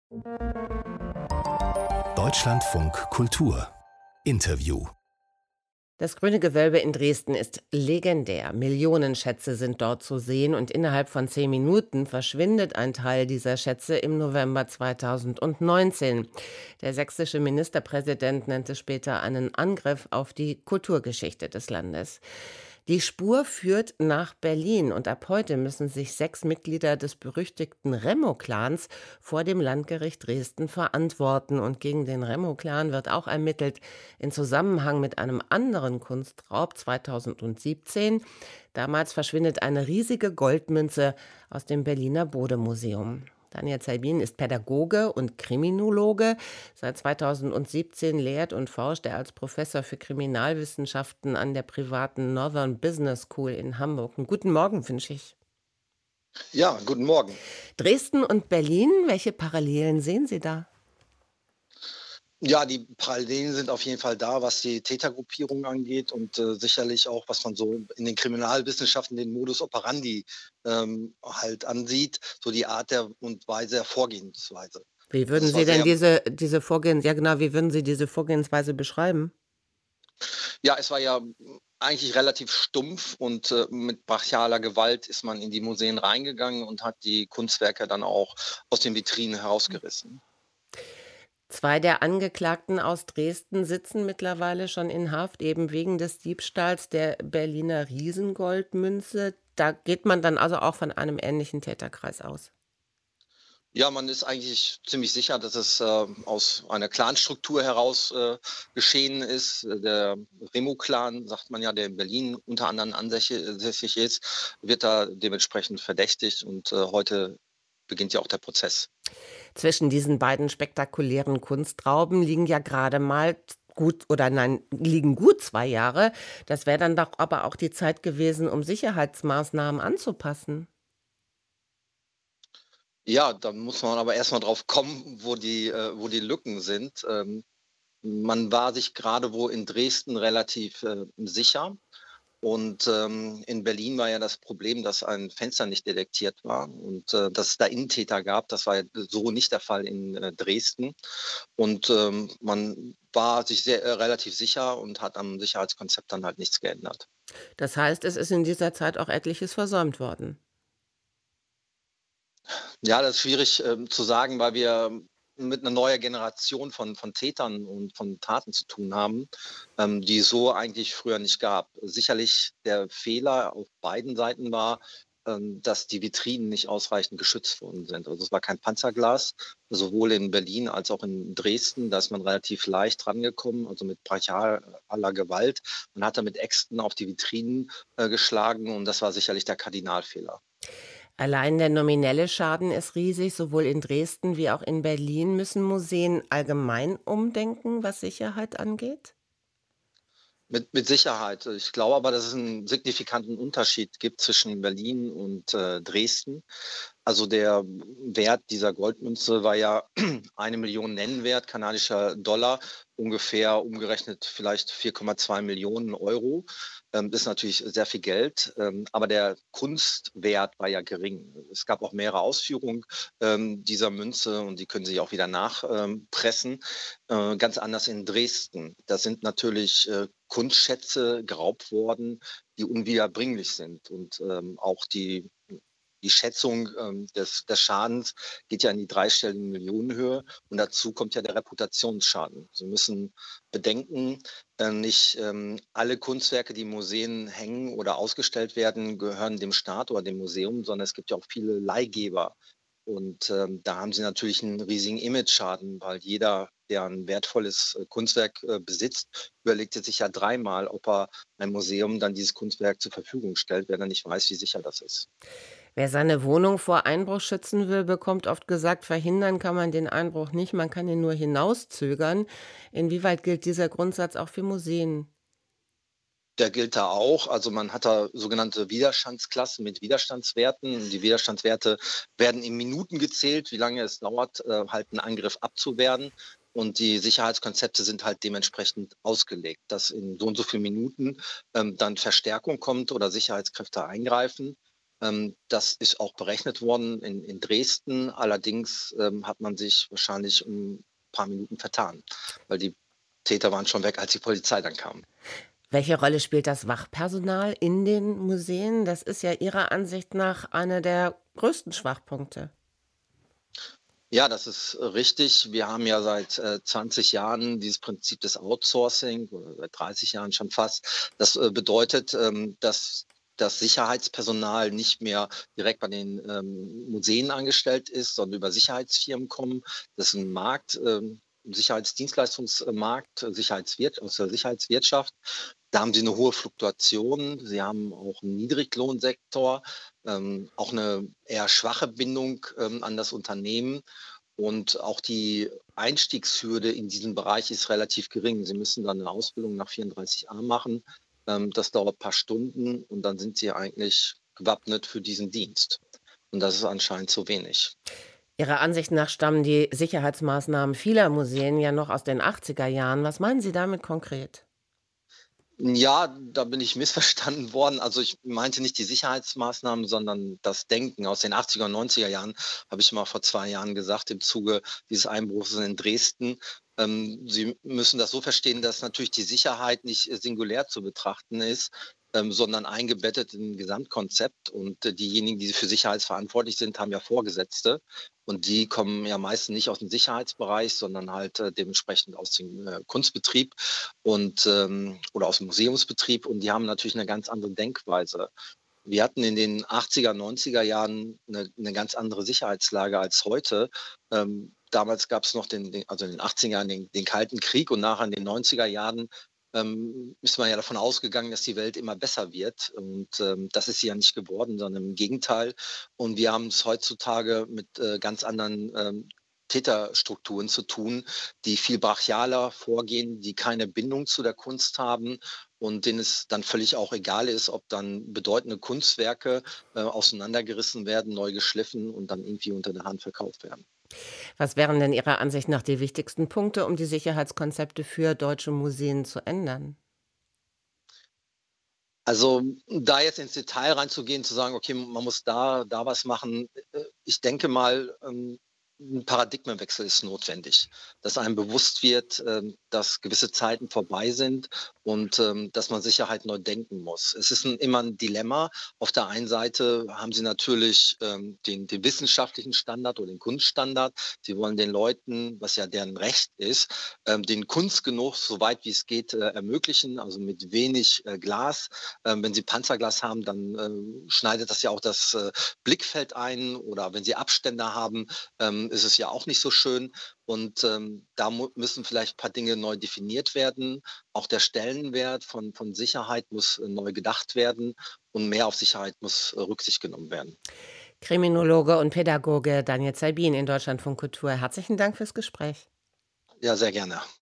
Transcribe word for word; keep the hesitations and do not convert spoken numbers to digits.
Deutschlandfunk Kultur Interview. Das Grüne Gewölbe in Dresden ist legendär. Millionenschätze sind dort zu sehen und innerhalb von zehn Minuten verschwindet ein Teil dieser Schätze im November zweitausendneunzehn. Der sächsische Ministerpräsident nannte später einen Angriff auf die Kulturgeschichte des Landes. Die Spur führt nach Berlin und ab heute müssen sich sechs Mitglieder des berüchtigten Remo-Clans vor dem Landgericht Dresden verantworten. Und gegen den Remo-Clan wird auch ermittelt in Zusammenhang mit einem anderen Kunstraub zweitausendsiebzehn. Damals verschwindet eine riesige Goldmünze aus dem Berliner Bode-Museum. Daniel Zerbin ist Pädagoge und Kriminologe. Seit zweitausendsiebzehn lehrt und forscht er als Professor für Kriminalwissenschaften an der privaten Northern Business School in Hamburg. Einen guten Morgen wünsche ich. Ja, guten Morgen. Dresden und Berlin, welche Parallelen sehen Sie da? Ja, die Parallelen sind auf jeden Fall da, was die Tätergruppierung angeht und äh, sicherlich auch, was man so in den Kriminalwissenschaften den Modus operandi ähm, halt ansieht, so die Art der und Weise der Vorgehensweise. Wie Also würden es Sie war denn sehr, diese, diese Vorgehens, ja genau, wie würden Sie diese Vorgehensweise beschreiben? ja, es war ja eigentlich relativ stumpf und äh, mit brachialer Gewalt ist man in die Museen reingegangen und hat die Kunstwerke dann auch aus den Vitrinen herausgerissen. Zwei der Angeklagten aus Dresden sitzen mittlerweile schon in Haft, eben wegen des Diebstahls der Berliner Riesengoldmünze. Da geht man dann also auch von einem ähnlichen Täterkreis aus. Ja, man ist eigentlich ziemlich sicher, dass es äh, aus einer Clanstruktur heraus äh, geschehen ist. Äh, Der Remo-Clan, sagt man ja, der in Berlin unter anderem ansässig ist, wird da dementsprechend verdächtigt und äh, heute beginnt ja auch der Prozess. Zwischen diesen beiden spektakulären Kunstrauben liegen ja gerade mal gut oder nein, liegen gut zwei Jahre. Das wäre dann doch aber auch die Zeit gewesen, um Sicherheitsmaßnahmen anzupassen. Ja, da muss man aber erstmal drauf kommen, wo die, äh, wo die Lücken sind. Ähm, man war sich gerade wo in Dresden relativ äh, sicher. Und ähm, in Berlin war ja das Problem, dass ein Fenster nicht detektiert war und äh, dass es da Innentäter gab. Das war ja so nicht der Fall in äh, Dresden. Und ähm, man war sich sehr äh, relativ sicher und hat am Sicherheitskonzept dann halt nichts geändert. Das heißt, es ist in dieser Zeit auch etliches versäumt worden. Ja, das ist schwierig ähm, zu sagen, weil wir mit einer neuen Generation von, von Tätern und von Taten zu tun haben, ähm, die es so eigentlich früher nicht gab. Sicherlich der Fehler auf beiden Seiten war, ähm, dass die Vitrinen nicht ausreichend geschützt worden sind. Also es war kein Panzerglas, sowohl in Berlin als auch in Dresden. Da ist man relativ leicht rangekommen, also mit brachialer Gewalt. Man hat da mit Äxten auf die Vitrinen äh, geschlagen und das war sicherlich der Kardinalfehler. Allein der nominelle Schaden ist riesig. Sowohl in Dresden wie auch in Berlin müssen Museen allgemein umdenken, was Sicherheit angeht. Mit, mit Sicherheit. Ich glaube aber, dass es einen signifikanten Unterschied gibt zwischen Berlin und äh, Dresden. Also der Wert dieser Goldmünze war ja eine Million Nennwert kanadischer Dollar, ungefähr umgerechnet vielleicht vier Komma zwei Millionen Euro. Ähm, das ist natürlich sehr viel Geld, ähm, aber der Kunstwert war ja gering. Es gab auch mehrere Ausführungen ähm, dieser Münze und die können sich auch wieder nachpressen. Äh, ganz anders in Dresden. Da sind natürlich äh, Kunstschätze geraubt worden, die unwiederbringlich sind und ähm, auch die die Schätzung ähm, des, des Schadens geht ja in die dreistellige Millionenhöhe und dazu kommt ja der Reputationsschaden. Sie müssen bedenken, äh, nicht ähm, alle Kunstwerke, die in Museen hängen oder ausgestellt werden, gehören dem Staat oder dem Museum, sondern es gibt ja auch viele Leihgeber. Und ähm, da haben sie natürlich einen riesigen Image-Schaden, weil jeder, der ein wertvolles äh, Kunstwerk äh, besitzt, überlegt sich ja dreimal, ob er ein Museum dann dieses Kunstwerk zur Verfügung stellt, wenn er nicht weiß, wie sicher das ist. Wer seine Wohnung vor Einbruch schützen will, bekommt oft gesagt, verhindern kann man den Einbruch nicht, man kann ihn nur hinauszögern. Inwieweit gilt dieser Grundsatz auch für Museen? Der gilt da auch. Also man hat da sogenannte Widerstandsklassen mit Widerstandswerten. Die Widerstandswerte werden in Minuten gezählt, wie lange es dauert, äh, halt einen Angriff abzuwehren. Und die Sicherheitskonzepte sind halt dementsprechend ausgelegt, dass in so und so vielen Minuten ähm, dann Verstärkung kommt oder Sicherheitskräfte eingreifen. Ähm, das ist auch berechnet worden in in Dresden. Allerdings, ähm, hat man sich wahrscheinlich um ein paar Minuten vertan, weil die Täter waren schon weg, als die Polizei dann kam. Welche Rolle spielt das Wachpersonal in den Museen? Das ist ja Ihrer Ansicht nach einer der größten Schwachpunkte. Ja, das ist äh, richtig. Wir haben ja seit äh, zwanzig Jahren dieses Prinzip des Outsourcing oder seit dreißig Jahren schon fast. Das äh, bedeutet, ähm, dass das Sicherheitspersonal nicht mehr direkt bei den ähm, Museen angestellt ist, sondern über Sicherheitsfirmen kommen. Das ist ein Markt, ähm, ein Sicherheitsdienstleistungsmarkt, äh, Sicherheitswirt aus der Sicherheitswirtschaft. Da haben sie eine hohe Fluktuation. Sie haben auch einen Niedriglohnsektor, ähm, auch eine eher schwache Bindung ähm, an das Unternehmen. Und auch die Einstiegshürde in diesen Bereich ist relativ gering. Sie müssen dann eine Ausbildung nach vierunddreißig a machen. Ähm, das dauert ein paar Stunden und dann sind Sie eigentlich gewappnet für diesen Dienst. Und das ist anscheinend zu wenig. Ihrer Ansicht nach stammen die Sicherheitsmaßnahmen vieler Museen ja noch aus den achtziger Jahren. Was meinen Sie damit konkret? Ja, da bin ich missverstanden worden. Also ich meinte nicht die Sicherheitsmaßnahmen, sondern das Denken. Aus den achtziger und neunziger Jahren habe ich mal vor zwei Jahren gesagt, im Zuge dieses Einbruchs in Dresden. Ähm, Sie müssen das so verstehen, dass natürlich die Sicherheit nicht äh, singulär zu betrachten ist, ähm, sondern eingebettet in ein Gesamtkonzept. Und äh, diejenigen, die für Sicherheit verantwortlich sind, haben ja Vorgesetzte. Und die kommen ja meistens nicht aus dem Sicherheitsbereich, sondern halt äh, dementsprechend aus dem äh, Kunstbetrieb und ähm, oder aus dem Museumsbetrieb, und die haben natürlich eine ganz andere Denkweise. Wir hatten in den achtziger, neunziger Jahren eine 'ne ganz andere Sicherheitslage als heute. Ähm, damals gab es noch den den also in den achtziger Jahren den den Kalten Krieg, und nachher in den neunziger Jahren, ähm, ist man ja davon ausgegangen, dass die Welt immer besser wird. Und, ähm, das ist sie ja nicht geworden, sondern im Gegenteil. Und wir haben es heutzutage mit, äh, ganz anderen, ähm, Täterstrukturen zu tun, die viel brachialer vorgehen, die keine Bindung zu der Kunst haben und denen es dann völlig auch egal ist, ob dann bedeutende Kunstwerke, äh, auseinandergerissen werden, neu geschliffen und dann irgendwie unter der Hand verkauft werden. Was wären denn Ihrer Ansicht nach die wichtigsten Punkte, um die Sicherheitskonzepte für deutsche Museen zu ändern? Also, da jetzt ins Detail reinzugehen, zu sagen: „Okay, man muss da da was machen“, äh, ich denke mal, ähm, 'n Paradigmenwechsel ist notwendig, dass einem bewusst wird, ähm, dass gewisse Zeiten vorbei sind und, ähm, dass man Sicherheit neu denken muss. Es ist 'n immer ein Dilemma. Auf der einen Seite haben Sie natürlich, ähm, den den wissenschaftlichen Standard oder den Kunststandard. Sie wollen den Leuten, was ja deren Recht ist, ähm, den Kunstgenuss so weit wie es geht, äh, ermöglichen, also mit wenig, äh, Glas. Ähm, wenn Sie Panzerglas haben, dann, ähm, schneidet das ja auch das, äh, Blickfeld ein, oder wenn Sie Abstände haben, ähm, ist es ja auch nicht so schön. Und, ähm, da mu müssen vielleicht ein paar Dinge neu definiert werden. Auch der Stellenwert von von Sicherheit muss, äh, neu gedacht werden, und mehr auf Sicherheit muss, äh, Rücksicht genommen werden. Kriminologe und Pädagoge Daniel Zerbin in Deutschlandfunk Kultur. Herzlichen Dank fürs Gespräch. Ja, sehr gerne.